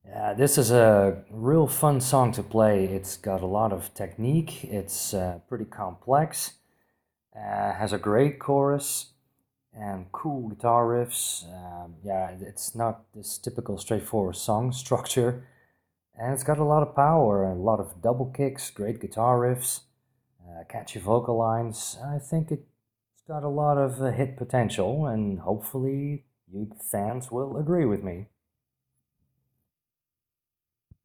Yeah, this is a real fun song to play. It's got a lot of technique. It's pretty complex. Has a great chorus and cool guitar riffs. Yeah, it's not this typical straightforward song structure. And it's got a lot of power and a lot of double kicks, great guitar riffs, catchy vocal lines. I think it's got a lot of hit potential, and hopefully you fans will agree with me.